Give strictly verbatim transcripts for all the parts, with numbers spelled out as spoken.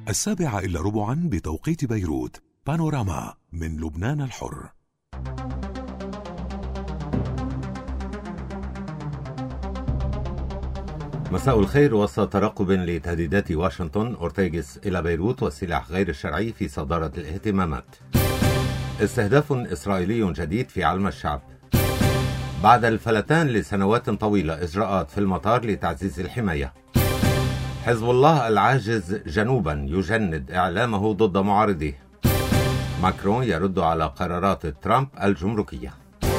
السابعة إلا ربعا بتوقيت بيروت. بانوراما من لبنان الحر. مساء الخير. وسط ترقب لتهديدات واشنطن، أورتيغس إلى بيروت والسلاح غير الشرعي في صدارة الاهتمامات. استهداف إسرائيلي جديد في علم الشعب. بعد الفلتان لسنوات طويلة، إجراءات في المطار لتعزيز الحماية. حزب الله العاجز جنوبا يجند إعلامه ضد معارضيه. ماكرون يرد على قرارات ترامب الجمركية.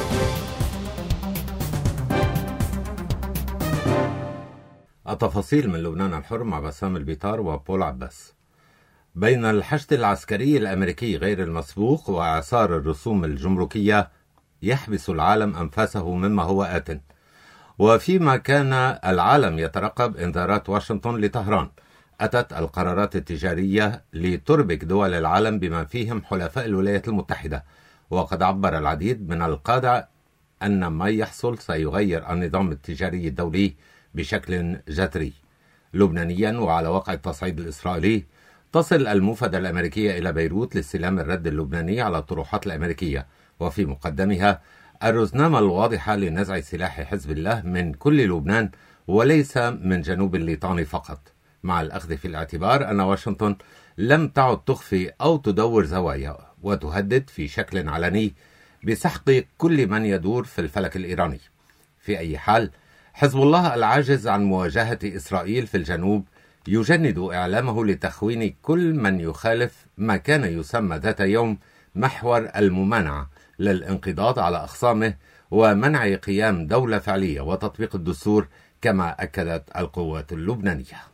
التفاصيل من لبنان الحر مع بسام البيطار وبول عباس. بين الحشد العسكري الأمريكي غير المسبوق وإعصار الرسوم الجمركية يحبس العالم أنفاسه مما هو آت، وفيما كان العالم يترقب إنذارات واشنطن لطهران، أتت القرارات التجارية لتربك دول العالم بما فيهم حلفاء الولايات المتحدة. وقد عبر العديد من القادة أن ما يحصل سيغير النظام التجاري الدولي بشكل جذري. لبنانيا وعلى واقع التصعيد الإسرائيلي، تصل الموفدة الأمريكية إلى بيروت لاستلام الرد اللبناني على الطروحات الأمريكية، وفي مقدمها الرزنامة الواضحة لنزع سلاح حزب الله من كل لبنان وليس من جنوب الليطاني فقط، مع الأخذ في الاعتبار أن واشنطن لم تعد تخفي أو تدور زوايا وتهدد في شكل علني بسحق كل من يدور في الفلك الإيراني. في أي حال، حزب الله العاجز عن مواجهة إسرائيل في الجنوب يجند إعلامه لتخوين كل من يخالف ما كان يسمى ذات يوم محور الممانعة للانقضاض على أخصامه ومنع قيام دولة فعلية وتطبيق الدستور، كما أكدت القوات اللبنانية.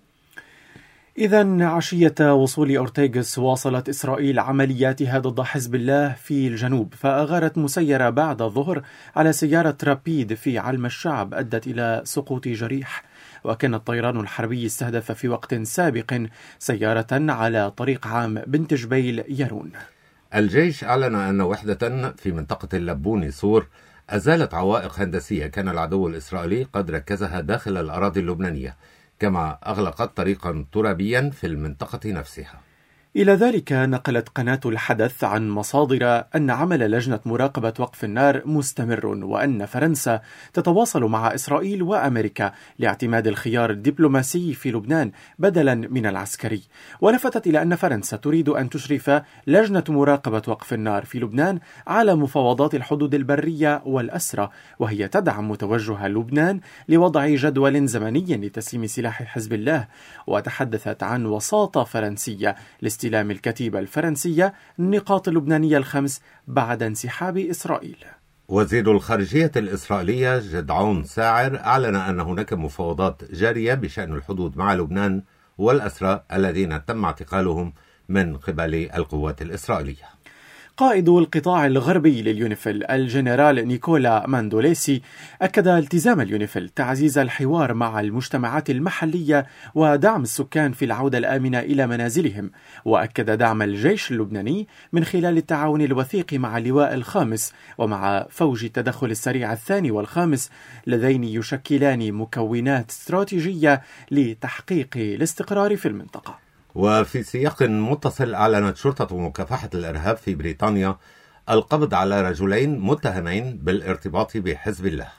إذن عشية وصول أورتيغس واصلت إسرائيل عملياتها ضد حزب الله في الجنوب، فأغارت مسيرة بعد الظهر على سيارة رابيد في علم الشعب أدت إلى سقوط جريح. وكان الطيران الحربي استهدف في وقت سابق سيارة على طريق عام بنت جبيل يارون. الجيش أعلن أن وحدة في منطقة اللبوني سور أزالت عوائق هندسية كان العدو الإسرائيلي قد ركزها داخل الأراضي اللبنانية، كما أغلقت طريقا ترابيا في المنطقة نفسها. إلى ذلك نقلت قناة الحدث عن مصادر أن عمل لجنة مراقبة وقف النار مستمر، وأن فرنسا تتواصل مع إسرائيل وأمريكا لاعتماد الخيار الدبلوماسي في لبنان بدلا من العسكري. ولفتت إلى أن فرنسا تريد أن تشرف لجنة مراقبة وقف النار في لبنان على مفاوضات الحدود البرية والأسرى، وهي تدعم توجه لبنان لوضع جدول زمني لتسليم سلاح حزب الله. وتحدثت عن وساطة فرنسية لاستلام الكتيبة الفرنسية النقاط اللبنانية الخمس بعد انسحاب إسرائيل. وزير الخارجية الإسرائيلية جدعون ساعر أعلن أن هناك مفاوضات جارية بشأن الحدود مع لبنان والأسرى الذين تم اعتقالهم من قبل القوات الإسرائيلية. قائد القطاع الغربي لليونيفيل الجنرال نيكولا ماندوليسي أكد التزام اليونيفيل تعزيز الحوار مع المجتمعات المحلية ودعم السكان في العودة الآمنة إلى منازلهم، وأكد دعم الجيش اللبناني من خلال التعاون الوثيق مع اللواء الخامس ومع فوج التدخل السريع الثاني والخامس، اللذين يشكلان مكونات استراتيجية لتحقيق الاستقرار في المنطقة. وفي سياق متصل، أعلنت شرطة مكافحة الإرهاب في بريطانيا القبض على رجلين متهمين بالارتباط بحزب الله.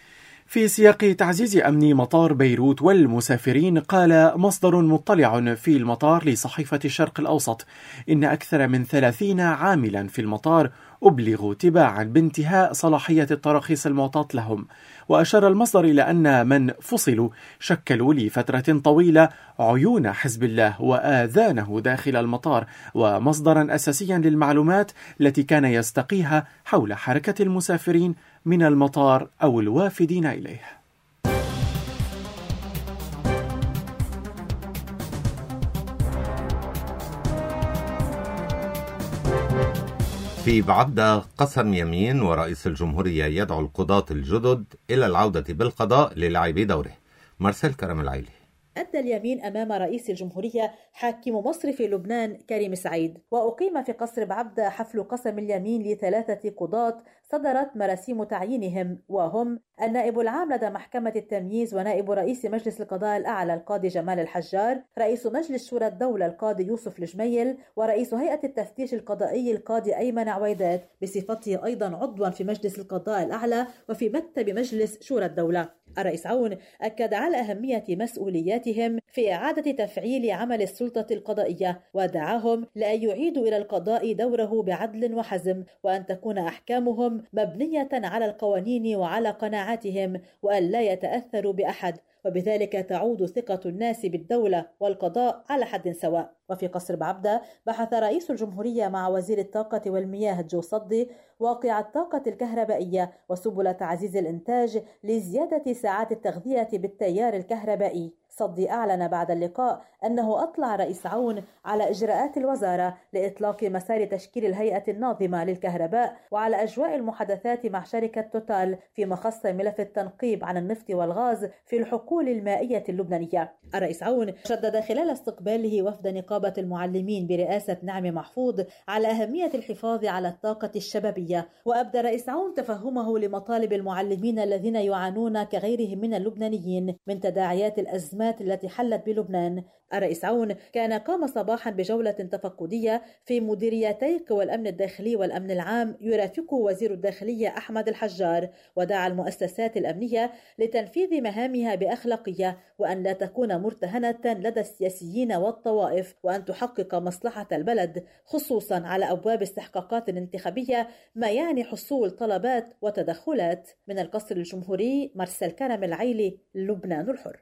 في سياق تعزيز أمن مطار بيروت والمسافرين، قال مصدر مطلع في المطار لصحيفة الشرق الأوسط إن أكثر من ثلاثين عاملا في المطار أبلغوا تباعا بانتهاء صلاحية التراخيص المعطاة لهم. وأشار المصدر إلى أن من فصلوا شكلوا لفترة طويلة عيون حزب الله وآذانه داخل المطار، ومصدرا أساسيا للمعلومات التي كان يستقيها حول حركة المسافرين من المطار أو الوافدين إليه. في بعبدة، قسم يمين ورئيس الجمهورية يدعو القضاة الجدد إلى العودة بالقضاء للعب دوره. مارسيل كرم العيلي. أدى اليمين أمام رئيس الجمهورية حاكم مصر في لبنان كريم سعيد. وأقيم في قصر بعبدة حفل قسم اليمين لثلاثة قضاة صدرت مراسيم تعيينهم، وهم النائب العام لدى محكمة التمييز ونائب رئيس مجلس القضاء الأعلى القاضي جمال الحجار، رئيس مجلس شورى الدولة القاضي يوسف الجميل، ورئيس هيئة التفتيش القضائي القاضي أيمن عويدات بصفته أيضا عضوا في مجلس القضاء الأعلى وفي مكتب مجلس شورى الدولة. الرئيس عون أكد على أهمية مسؤولياتهم في إعادة تفعيل عمل السلطة القضائية، ودعاهم لأن يعيدوا إلى القضاء دوره بعدل وحزم، وأن تكون أحكامهم مبنية على القوانين وعلى قناعاتهم، وأن لا يتأثروا بأحد، وبذلك تعود ثقة الناس بالدولة والقضاء على حد سواء. وفي قصر بعبدة بحث رئيس الجمهورية مع وزير الطاقة والمياه جو صدي واقع الطاقة الكهربائية وسبل تعزيز الإنتاج لزيادة ساعات التغذية بالتيار الكهربائي. صدي أعلن بعد اللقاء أنه أطلع رئيس عون على إجراءات الوزارة لإطلاق مسار تشكيل الهيئة الناظمة للكهرباء، وعلى أجواء المحادثات مع شركة توتال فيما خص ملف التنقيب عن النفط والغاز في الحقول المائية اللبنانية. الرئيس عون شدد خلال استقباله وفد نقابة المعلمين برئاسة نعمة محفوظ على أهمية الحفاظ على الطاقة الشبابية، وأبدى رئيس عون تفهمه لمطالب المعلمين الذين يعانون كغيرهم من اللبنانيين من تداعيات الأزمات التي حلت بلبنان. الرئيس عون كان قام صباحا بجولة تفقدية في مديريتي قوى الأمن الداخلي والأمن العام يرافقه وزير الداخلية أحمد الحجار، ودعا المؤسسات الأمنية لتنفيذ مهامها بأخلاقية، وأن لا تكون مرتهنة لدى السياسيين والطوائف، وأن تحقق مصلحة البلد خصوصا على أبواب استحقاقات انتخابية، ما يعني حصول طلبات وتدخلات. من القصر الجمهوري مرسل كرم العيلي، لبنان الحر.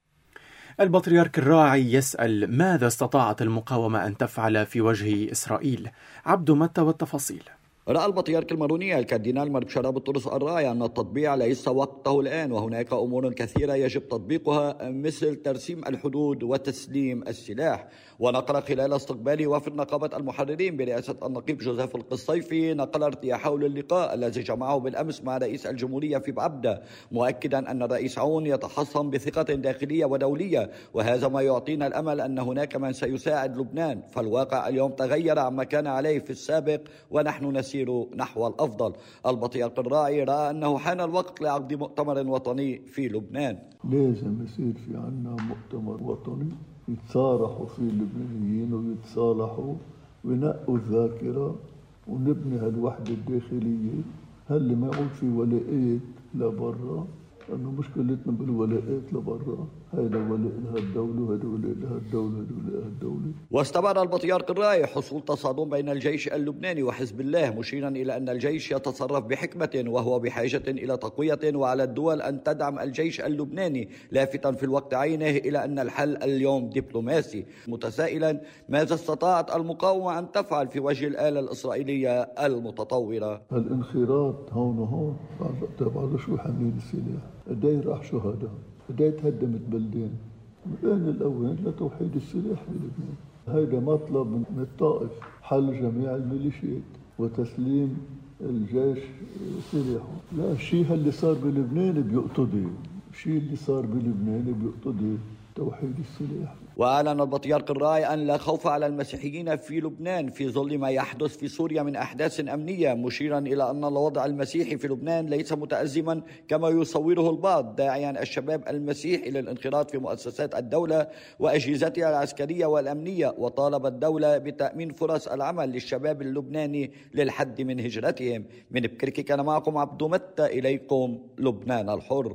البطريرك الراعي يسأل ماذا استطاعت المقاومة أن تفعل في وجه إسرائيل؟ عبد متى والتفاصيل. رأى البطريرك الماروني الكاردينال مربشارة بطرس الراعي أن التطبيع ليس وقته الآن، وهناك أمور كثيرة يجب تطبيقها مثل ترسيم الحدود وتسليم السلاح. ونقل خلال استقبال وفد نقابة المحررين برئاسة النقيب جوزيف القصيفي نقل ارتياحه للقاء الذي جمعه بالأمس مع رئيس الجمهورية في بعبدة، مؤكدا أن الرئيس عون يتحصن بثقة داخلية ودولية، وهذا ما يعطينا الأمل أن هناك من سيساعد لبنان، فالواقع اليوم تغير عما كان عليه في السابق ونحن نسير نحو الأفضل. البطريرك الراعي رأى أنه حان الوقت لعقد مؤتمر وطني في لبنان. لازم يصير في عنا مؤتمر وطني يتصارحوا فيه اللبنانيين ويتصالحوا وينقوا الذاكرة ونبني هالوحدة الداخلية، هل ما يعود في ولاءات لبرا، لأنه مشكلتنا بالولاءات لبرا، هيدا ولاء لها الدولة وهيدا ولاء لها الدولة وهيدا ولاء لها الدولة. واستمر البطريرك الراعي حصول تصادم بين الجيش اللبناني وحزب الله، مشيرا إلى أن الجيش يتصرف بحكمة وهو بحاجة إلى تقوية، وعلى الدول أن تدعم الجيش اللبناني، لافتا في الوقت عينه إلى أن الحل اليوم دبلوماسي، متسائلا ماذا استطاعت المقاومة أن تفعل في وجه الآلة الإسرائيلية المتطورة. الانخراط هون وهون بعد شو حاملين السلاح، قديه راح شهداء، قديه تهدمت بلدان، الآن الأوان لتوحيد السلاح بلبنان. هيدا مطلب من الطائف، حل جميع الميليشيات وتسليم الجيش سلاحه. لا، الشيء اللي صار بلبنان بيقتضي، الشيء اللي صار بلبنان بيقتضي توحيد السلاح. وأعلن البطريرك الراعي أن لا خوف على المسيحيين في لبنان في ظل ما يحدث في سوريا من أحداث أمنية، مشيرا إلى أن الوضع المسيحي في لبنان ليس متأزما كما يصوره البعض، داعيا الشباب المسيحي للانخراط في مؤسسات الدولة وأجهزتها العسكرية والأمنية، وطالب الدولة بتأمين فرص العمل للشباب اللبناني للحد من هجرتهم. من بكركي كان معكم عبد متى، إليكم لبنان الحر.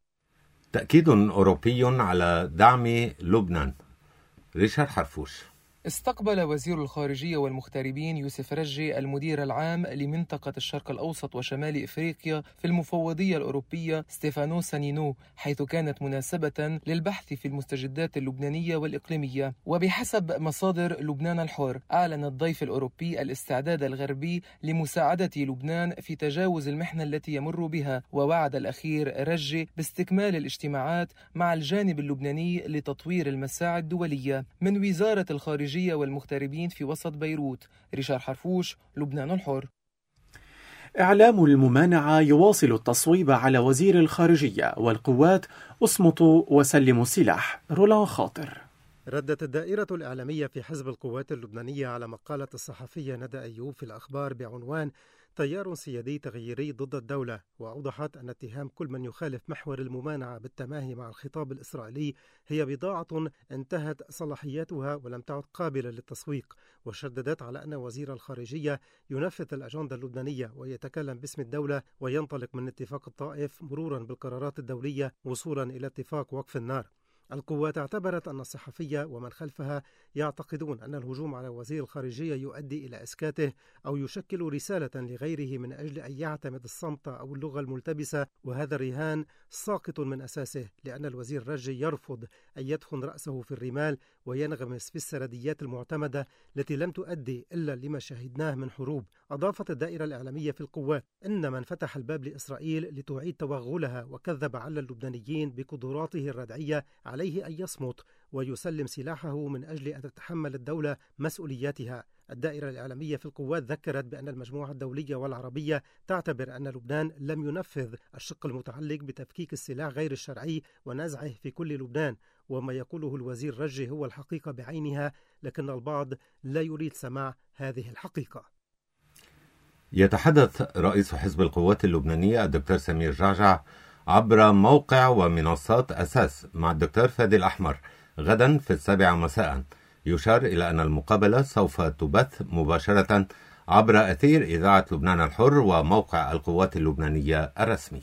تأكيد أوروبي على دعم لبنان. ريشارد حرفوش. استقبل وزير الخارجية والمغتربين يوسف رجي المدير العام لمنطقة الشرق الأوسط وشمال إفريقيا في المفوضية الأوروبية ستيفانو سانينو، حيث كانت مناسبة للبحث في المستجدات اللبنانية والإقليمية. وبحسب مصادر لبنان الحر، أعلن الضيف الأوروبي الاستعداد الغربي لمساعدة لبنان في تجاوز المحنة التي يمر بها، ووعد الأخير رجي باستكمال الاجتماعات مع الجانب اللبناني لتطوير المساعي الدولية. من وزارة الخارجية والمغتربين في وسط بيروت، ريشارد حرفوش، لبنان الحر. إعلام الممانعة يواصل التصويب على وزير الخارجية والقوات اصمتوا وسلموا السلاح. رولان خاطر. ردت الدائرة الإعلامية في حزب القوات اللبنانية على مقالة الصحفية ندى أيوب في الأخبار بعنوان تيار سيادي تغييري ضد الدولة، وأوضحت أن اتهام كل من يخالف محور الممانعة بالتماهي مع الخطاب الإسرائيلي هي بضاعة انتهت صلاحياتها ولم تعد قابلة للتسويق. وشددت على أن وزير الخارجية ينفذ الأجندة اللبنانية ويتكلم باسم الدولة وينطلق من اتفاق الطائف مرورا بالقرارات الدولية وصولا إلى اتفاق وقف النار. القوات اعتبرت أن الصحفية ومن خلفها يعتقدون أن الهجوم على وزير الخارجية يؤدي إلى إسكاته أو يشكل رسالة لغيره من أجل أن يعتمد الصمت أو اللغة الملتبسة، وهذا الرهان ساقط من أساسه، لأن الوزير رجي يرفض أن يدخن رأسه في الرمال وينغمس في السرديات المعتمدة التي لم تؤدي إلا لما شاهدناه من حروب. أضافت الدائرة الإعلامية في القوات إن من فتح الباب لإسرائيل لتعيد توغلها وكذب على اللبنانيين بقدراته الردعية عليه أن يصمت ويسلم سلاحه من أجل أن تتحمل الدولة مسؤولياتها. الدائرة الإعلامية في القوات ذكرت بأن المجموعة الدولية والعربية تعتبر أن لبنان لم ينفذ الشق المتعلق بتفكيك السلاح غير الشرعي ونزعه في كل لبنان، وما يقوله الوزير رجي هو الحقيقة بعينها، لكن البعض لا يريد سماع هذه الحقيقة. يتحدث رئيس حزب القوات اللبنانية الدكتور سمير جعجع عبر موقع ومنصات أساس مع الدكتور فادي الأحمر غدا في السابعة مساء. يشار إلى أن المقابلة سوف تبث مباشرة عبر أثير إذاعة لبنان الحر وموقع القوات اللبنانية الرسمي.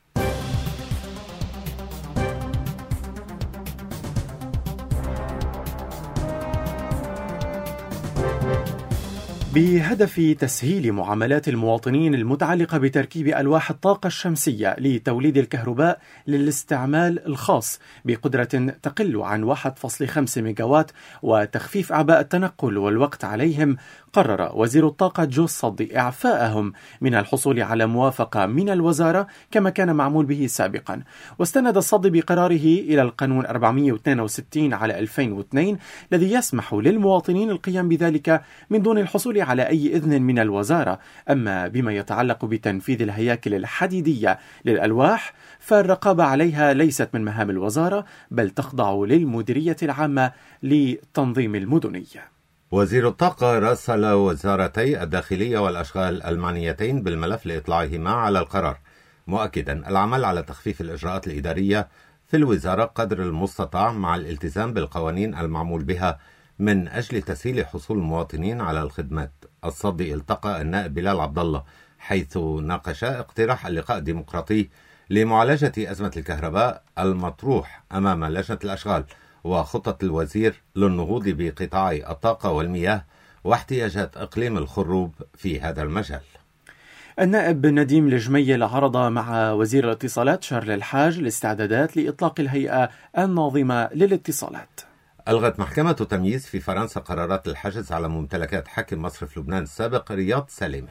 بهدف تسهيل معاملات المواطنين المتعلقة بتركيب ألواح الطاقة الشمسية لتوليد الكهرباء للاستعمال الخاص بقدرة تقل عن واحد فاصلة خمسة ميجاوات وتخفيف أعباء التنقل والوقت عليهم، قرر وزير الطاقة جو الصدي إعفاءهم من الحصول على موافقة من الوزارة كما كان معمول به سابقا. واستند الصدي بقراره إلى القانون أربعمئة واثنين وستين على ألفين واثنين الذي يسمح للمواطنين القيام بذلك من دون الحصول على أي إذن من الوزارة. أما بما يتعلق بتنفيذ الهياكل الحديدية للألواح فالرقابة عليها ليست من مهام الوزارة، بل تخضع للمديرية العامة لتنظيم المدنية. وزير الطاقة راسل وزارتي الداخلية والأشغال المعنيتين بالملف لإطلاعهما على القرار، مؤكدا العمل على تخفيف الإجراءات الإدارية في الوزارة قدر المستطاع مع الالتزام بالقوانين المعمول بها من أجل تسهيل حصول المواطنين على الخدمات. الصدي التقى النائب بلال عبد الله حيث ناقش اقتراح اللقاء الديمقراطي لمعالجة أزمة الكهرباء المطروح أمام لجنة الأشغال وخطة الوزير للنهوض بقطاعي الطاقة والمياه واحتياجات إقليم الخروب في هذا المجال. النائب نديم الجميل عرض مع وزير الاتصالات شارل الحاج الاستعدادات لإطلاق الهيئة الناظمة للاتصالات. ألغت محكمة تمييز في فرنسا قرارات الحجز على ممتلكات حاكم مصرف لبنان السابق رياض سليمي.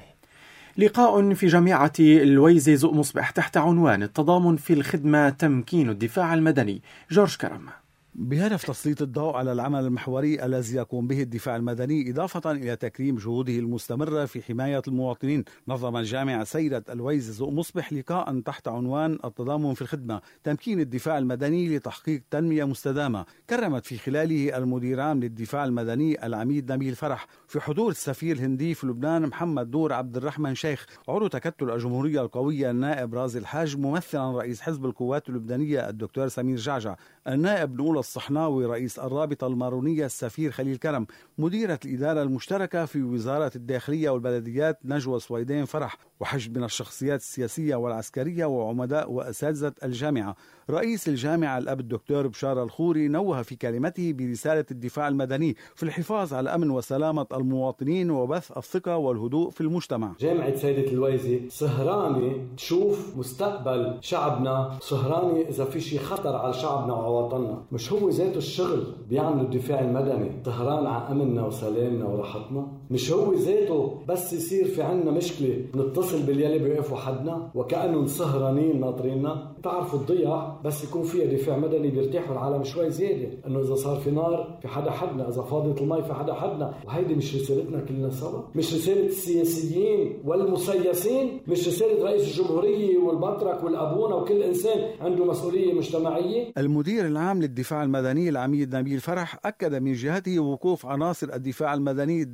لقاء في جامعة الويزي زوق مصبح تحت عنوان التضامن في الخدمة تمكين الدفاع المدني. جورج كرم. بهدف تسليط الضوء على العمل المحوري الذي يقوم به الدفاع المدني إضافة إلى تكريم جهوده المستمرة في حماية المواطنين، نظم الجامعة سيدة الويز زوق مصبح لقاء تحت عنوان التضامن في الخدمة تمكين الدفاع المدني لتحقيق تنمية مستدامة، كرمت في خلاله المدير عام للدفاع المدني العميد نبيل فرح في حضور السفير الهندي في لبنان محمد دور عبد الرحمن شيخ، عضو تكتل الجمهورية القوية النائب رازي الحاج، ممثلا رئيس حزب القوات اللبنانية الدكتور سمير جعجع، النائب نقول الصحناوي رئيس الرابطة المارونية السفير خليل كرم، مديرة الإدارة المشتركة في وزارة الداخلية والبلديات نجوى سويدين فرح، وحشد من الشخصيات السياسية والعسكرية وعمداء وأساتذة الجامعة. رئيس الجامعة الأب الدكتور بشار الخوري نوه في كلمته برسالة الدفاع المدني في الحفاظ على أمن وسلامة المواطنين وبث الثقة والهدوء في المجتمع. جامعة سيدة الويزي سهرانة تشوف مستقبل شعبنا، سهرانة إذا في شيء خطر على شعبنا وعلى وطننا. مش هو ذاته الشغل بيعملوا الدفاع المدني سهران على أمننا وسلامنا وراحتنا؟ مش هو ذاته بس يصير في عنا مشكلة نتصل باليلي بيقفوا حدنا وكأنهم سهرانين ناطريننا؟ تعرفوا الضياع بس يكون فيها دفاع مدني بيرتاحوا العالم شوي زيادة، انه اذا صار في نار في حدا حدنا، اذا فاضت المي في حدا حدنا. وهيدي مش رسالتنا كلنا سوا، مش رسالة السياسيين والمسيسين، مش رسالة رئيس الجمهورية والبطرك والابونا وكل انسان عنده مسؤولية مجتمعية. المدير العام للدفاع المدني العميد نبيل فرح اكد من جهته وقوف عناصر الدفاع المدني الدائم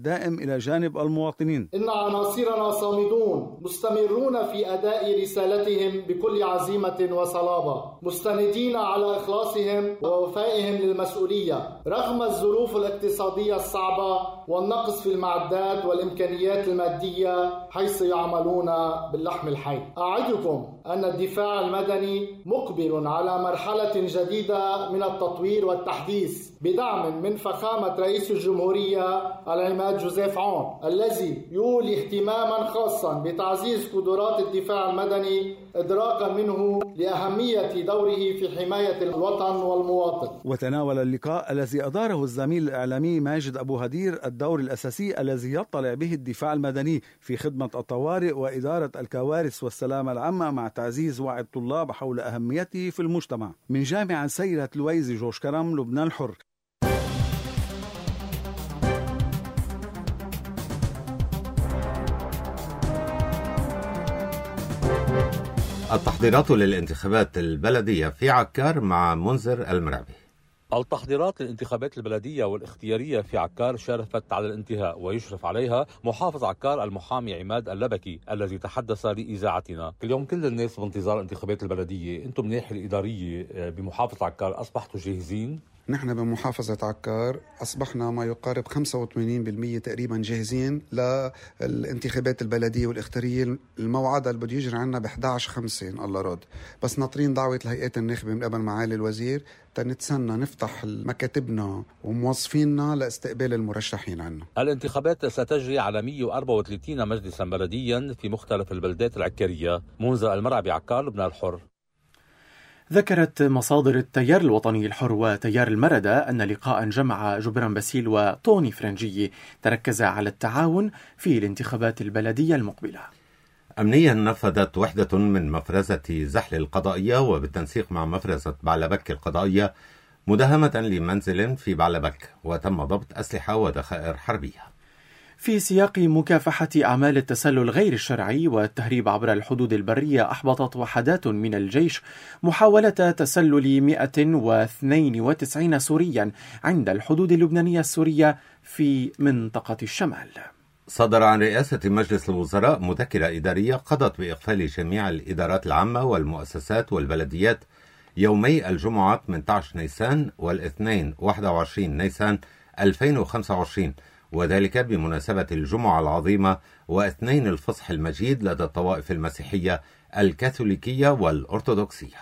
إلى جانب المواطنين. إن عناصرنا صامدون مستمرون في أداء رسالتهم بكل عزيمة وصلابة، مستندين على إخلاصهم ووفائهم للمسؤولية رغم الظروف الاقتصادية الصعبة والنقص في المعدات والإمكانيات المادية حيث يعملون باللحم الحي. أعدكم أن الدفاع المدني مقبل على مرحلة جديدة من التطوير والتحديث بدعم من فخامة رئيس الجمهورية العماد جوزيف عون، الذي يولي اهتماما خاصا بتعزيز قدرات الدفاع المدني إدراكا منه لأهمية دوره في حماية الوطن والمواطن. وتناول اللقاء الذي أداره الزميل الإعلامي ماجد أبو هدير الدور الأساسي الذي يطلع به الدفاع المدني في خدمة الطوارئ وإدارة الكوارث والسلامة العامة مع تعزيز وعي الطلاب حول أهميته في المجتمع. من جامعة سيرة لويز جوش كرم، لبنان الحر. التحضيرات للانتخابات البلدية في عكار مع منذر المرعبي. التحضيرات للانتخابات البلدية والاختيارية في عكار شرفت على الانتهاء، ويشرف عليها محافظ عكار المحامي عماد اللبكي الذي تحدث لإذاعتنا. اليوم كل الناس بانتظار الانتخابات البلدية، أنتم من الناحية الإدارية بمحافظة عكار أصبحتوا جاهزين؟ نحن بمحافظة عكار أصبحنا ما يقارب خمسة وثمانين بالمئة تقريبا جاهزين للانتخابات البلدية والاختيارية الموعدة اللي بده يجري عنا ب إحدى عشر خمسة إن الله راد. بس ناطرين دعوة الهيئات الناخبة من قبل معالي الوزير تنتسنى نفتح مكاتبنا وموظفيننا لاستقبال المرشحين عنا. الانتخابات ستجري على مئة وأربعة وثلاثين مجلسا بلديا في مختلف البلدات العكارية. منذر المرعبي، عكار، لبنان الحر. ذكرت مصادر التيار الوطني الحر وتيار المردة أن لقاء جمع جبران باسيل وطوني فرنجي تركز على التعاون في الانتخابات البلدية المقبلة. أمنيا نفذت وحدة من مفرزة زحل القضائية وبالتنسيق مع مفرزة بعلبك القضائية مداهمة لمنزل في بعلبك، وتم ضبط أسلحة وذخائر حربية. في سياق مكافحة أعمال التسلل غير الشرعي والتهريب عبر الحدود البرية، أحبطت وحدات من الجيش محاولة تسلل مئة واثنين وتسعين سوريا عند الحدود اللبنانية السورية في منطقة الشمال. صدر عن رئاسة مجلس الوزراء مذكرة إدارية قضت بإقفال جميع الإدارات العامة والمؤسسات والبلديات يومي الجمعة ثمانية عشر نيسان والاثنين واحد وعشرين نيسان ألفين وخمسة وعشرين، وذلك بمناسبة الجمعة العظيمة واثنين الفصح المجيد لدى الطوائف المسيحية الكاثوليكية والأرثوذكسية.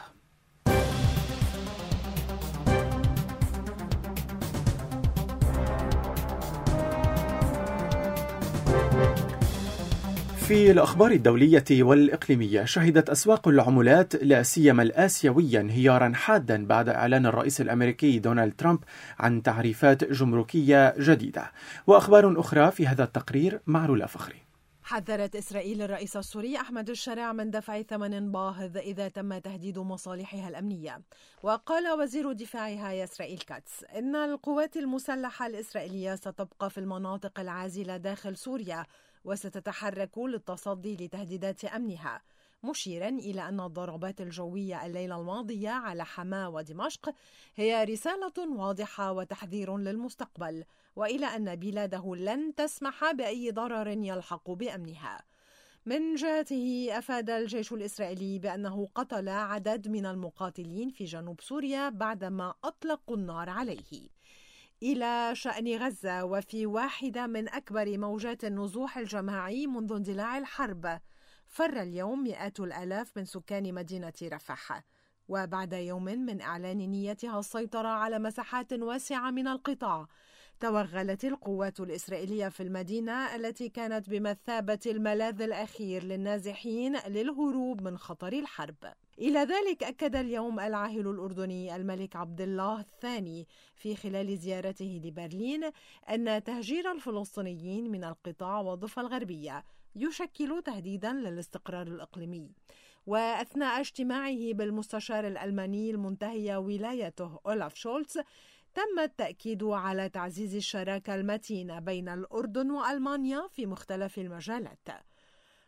في الأخبار الدولية والإقليمية، شهدت أسواق العملات لا سيما الآسيوية انهيارا حادا بعد إعلان الرئيس الأمريكي دونالد ترامب عن تعريفات جمركية جديدة. وأخبار أخرى في هذا التقرير مع رولا فخري. حذرت إسرائيل الرئيس السوري أحمد الشارع من دفع ثمن باهظ إذا تم تهديد مصالحها الأمنية. وقال وزير دفاعها إسرائيل كاتس إن القوات المسلحة الإسرائيلية ستبقى في المناطق العازلة داخل سوريا وستتحرك للتصدي لتهديدات أمنها، مشيرا إلى أن الضربات الجوية الليلة الماضية على حما ودمشق هي رسالة واضحة وتحذير للمستقبل، وإلى أن بلاده لن تسمح بأي ضرر يلحق بأمنها. من جهته أفاد الجيش الإسرائيلي بأنه قتل عدد من المقاتلين في جنوب سوريا بعدما أطلقوا النار عليه. إلى شأن غزة، وفي واحدة من أكبر موجات النزوح الجماعي منذ اندلاع الحرب، فر اليوم مئات الآلاف من سكان مدينة رفح، وبعد يوم من إعلان نيتها السيطرة على مساحات واسعة من القطاع، توغلت القوات الإسرائيلية في المدينة التي كانت بمثابة الملاذ الأخير للنازحين للهروب من خطر الحرب. إلى ذلك أكد اليوم العاهل الأردني الملك عبد الله الثاني في خلال زيارته لبرلين أن تهجير الفلسطينيين من القطاع والضفة الغربية يشكل تهديدا للاستقرار الإقليمي. وأثناء اجتماعه بالمستشار الألماني المنتهي ولايته أولاف شولتز، تم التأكيد على تعزيز الشراكة المتينة بين الأردن وألمانيا في مختلف المجالات.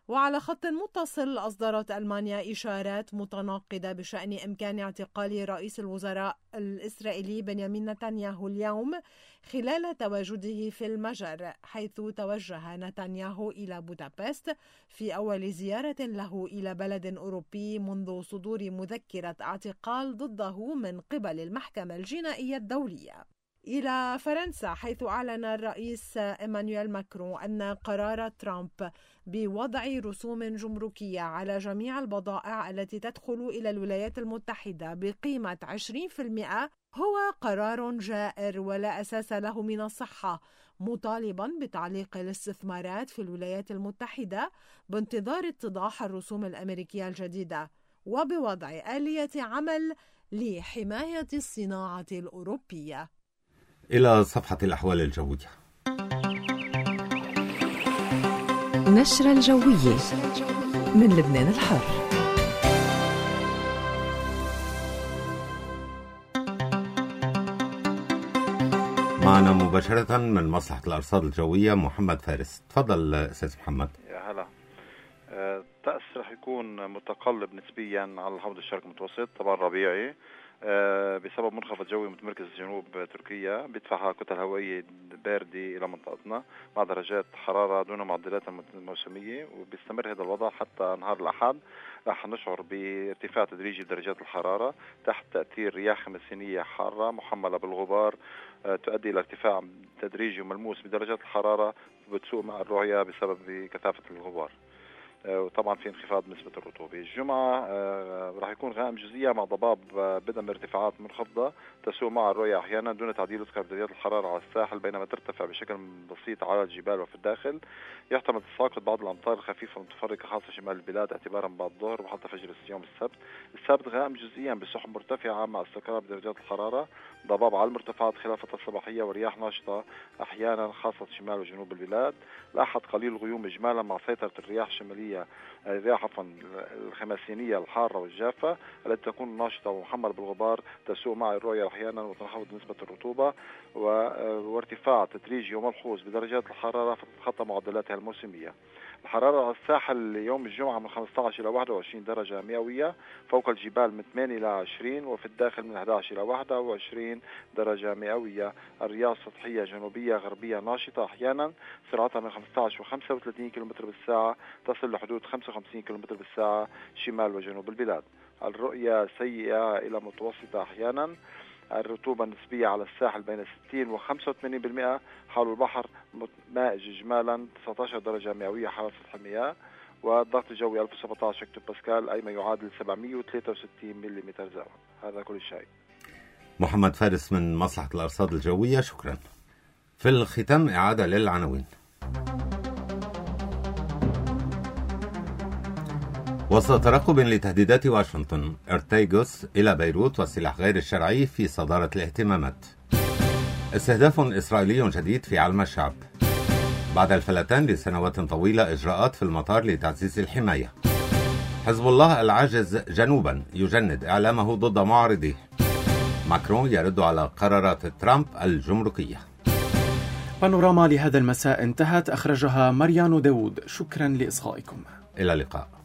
وعلى خط متصل أصدرت ألمانيا إشارات متناقضة بشأن إمكان اعتقال رئيس الوزراء الإسرائيلي بنيامين نتنياهو اليوم خلال تواجده في المجر، حيث توجه نتنياهو إلى بودابست في أول زيارة له إلى بلد أوروبي منذ صدور مذكرة اعتقال ضده من قبل المحكمة الجنائية الدولية. إلى فرنسا، حيث أعلن الرئيس إيمانويل ماكرون أن قرار ترامب بوضع رسوم جمركية على جميع البضائع التي تدخل إلى الولايات المتحدة بقيمة عشرين بالمئة هو قرار جائر ولا أساس له من الصحة، مطالبا بتعليق الاستثمارات في الولايات المتحدة بانتظار اتضاح الرسوم الأمريكية الجديدة وبوضع آلية عمل لحماية الصناعة الأوروبية. إلى صفحة الأحوال الجوية. نشرة الجوية من لبنان الحر. معنا مباشرة من مصلحة الأرصاد الجوية محمد فارس. تفضل أستاذ محمد. يا هلا. التأثير رح يكون متقلب نسبيا على الحوض الشرق المتوسط طبعا ربيعي بسبب منخفض جوي متمركز جنوب تركيا بيدفعها كتل هوائية باردة إلى منطقتنا مع درجات حرارة دون معدلات الموسمية، وبيستمر هذا الوضع حتى نهار الأحد. رح نشعر بارتفاع تدريجي بدرجات الحرارة تحت تأثير رياح خمسينية حارة محملة بالغبار تؤدي إلى ارتفاع تدريجي وملموس بدرجات الحرارة بتسوء مع الرؤية بسبب كثافة الغبار، وطبعا في انخفاض نسبة الرطوبة. الجمعة راح يكون غائم جزئيا مع ضباب بدءا من ارتفاعات منخفضة تسوء مع الرؤية أحيانا دون تعديل يذكر درجات الحرارة على الساحل، بينما ترتفع بشكل بسيط على الجبال وفي الداخل. يحتمل تساقط بعض الأمطار الخفيفة المتفرقة خاصة شمال البلاد اعتبارا بعد الظهر وحتى فجر يوم السبت. السبت غائم جزئيا بسحب مرتفعة مع استقرار بدرجات الحرارة، ضباب على المرتفعات خلال فترة الصباحية ورياح ناشطة أحيانا خاصة شمال وجنوب البلاد. لاحظ قليل الغيوم إجمالا مع سيطرة الرياح الشمالية الرياح عفوا الخماسينية الحارة والجافة التي تكون ناشطة ومحملة بالغبار تسوء مع الرؤية أحيانا وتنخفض نسبة الرطوبة، وارتفاع تدريجي وملحوظ بدرجات الحرارة فتتخطى معدلاتها الموسمية. الحرارة على الساحل يوم الجمعة من خمسة عشر إلى واحد وعشرين درجة مئوية، فوق الجبال من ثمانية إلى عشرين، وفي الداخل من أحد عشر إلى واحد وعشرين درجة مئوية. الرياح سطحية جنوبية غربية ناشطة أحيانا، سرعتها من خمسة عشر وخمسة وثلاثين كيلومتر بالساعة تصل لحدود خمسة وخمسين كيلومتر بالساعة شمال وجنوب البلاد. الرؤية سيئة إلى متوسطة أحيانا. الرطوبة النسبية على الساحل بين ستين وخمسة وثمانين بالمئة، حول البحر مائج إجمالا تسعة عشر درجة مئوية حرارة سطح المياه، والضغط الجوي ألف وسبعة عشر هكتو باسكال أي ما يعادل سبعمئة وثلاثة وستين ملم زائد. هذا كل شيء. محمد فارس من مصلحة الأرصاد الجوية، شكرا. في الختام إعادة للعناوين. وسط ترقب لتهديدات واشنطن، ارتيغوس إلى بيروت والسلاح غير الشرعي في صدارة الاهتمامات. استهداف إسرائيلي جديد في علم الشعب. بعد الفلتان لسنوات طويلة إجراءات في المطار لتعزيز الحماية. حزب الله العاجز جنوبا يجند إعلامه ضد معارضيه. ماكرون يرد على قرارات ترامب الجمركية. بانوراما لهذا المساء انتهت، أخرجها مريان داود. شكرا لإصغائكم. إلى اللقاء.